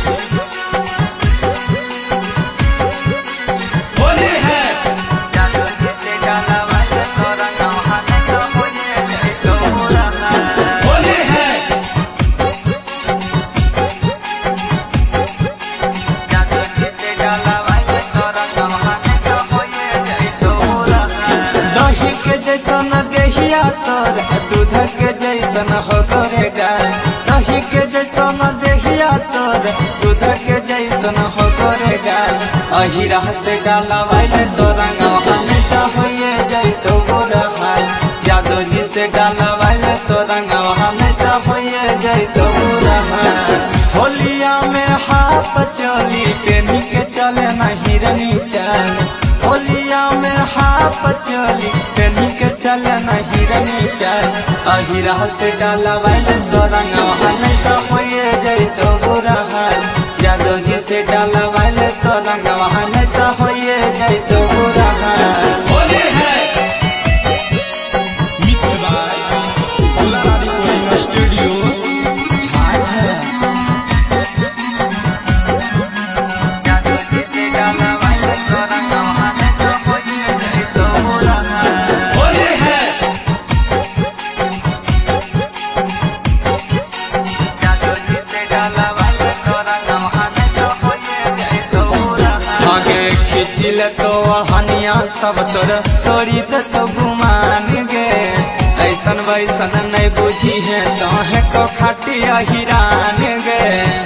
होली है जादू जी से डाला वाले तो रंगा वहाने तो होइए जाई तो रहा होली है जादू जी से डाला वाले तो रंगा वहाने तो होइए जाई तो रहा दही के जैसन देहिया तोर दूध के जैसन हो गोरे गाय दही के जैसन देहिया तोर दूध के जैसन हो गोरे गाय अहिरा से डाला वाले तो रंगा वहाने तो होइए जाई तो रहा जादू जी से डाला वाले तो रंगा वहाने तो होइए जाई तो रहा होलिया में हाथ चली पेनी के चले ना हिरनी चाल होलिया में हाथ चली पेनी के चले ना हिरनी चाल अहिरा से डाला वाले तो रंगा वहाने तो होइए जाई तो रहा जादू जी से डाला वाले तो रंगा वहाने तो होइए जाई तो रहा होली है mix by Dulara recording studio Jhajha जादू जी से डाला वाले तो रंगा वहाने तो होइए जाई तो रहा होली है जादू जी से डाला वाले तो रंगा वहाने तो होइए जाई तो रहा आगे खिचिल तो हनिया सब तोरी तो गुमान गे ऐसन वैसन नहीं बुझी है तो है को खटिया हिरान गे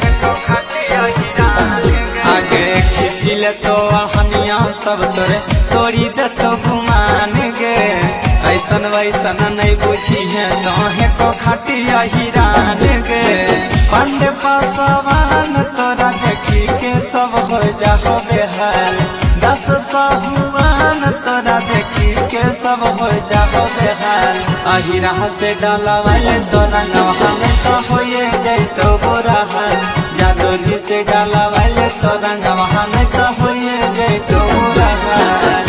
आगे खिचिल तो हनिया सब तोरी तो गुमान गे ऐसन वैसन नहीं बुझी है तो है को खटिया हिरान गे पंडे पासवान तोरा देखी के सब हो जाओ बेहाल दस साहुआन तोरा देखी के सब हो जाओ बेहाल अहिरा से डाला वाले तो रंगवाने तो होइए जाई तो बुराहाल जादू जी से डाला वाले तो रंगवाने तो होइए जाई तो बुराहाल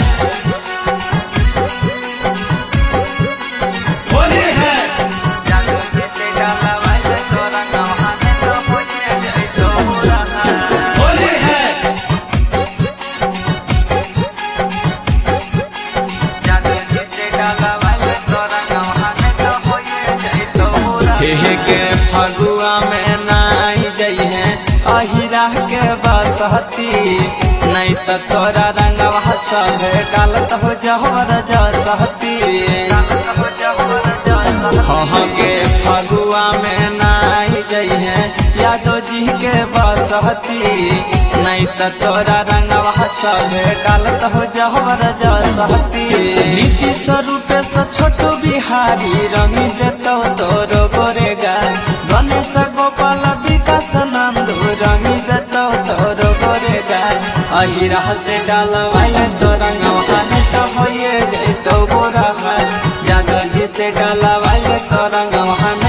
होली है जादू जी से डाला वाले तो रंगवाने तो होइए जाई तो बुराहाल होली है जादू जी से डाला वाले तो रंगवाने तो होइए जाई तो बुराहाल हे के फगुआ में नाई जई है अहिरा के बसहती नहीं तो तोरा रंगवा सब डालत हो जहर जसहती हाँ के फगुआ में नाई जई है यादव जी के बसहती नहीं तो तोरा रंगवा सब डालत हो जहर जसहती नीति स्वरूप से छोटू बिहारी रंगी देतो तोरो गोरे गाय गणेश गोपाल विकास नंदू रंगी देतो तोरो गोरे गाय अहिरा से डाला वाले तो रंगवाने तो होइए जाई तो बुरा हाल जादू जी से डाला वाले तो रंगवाने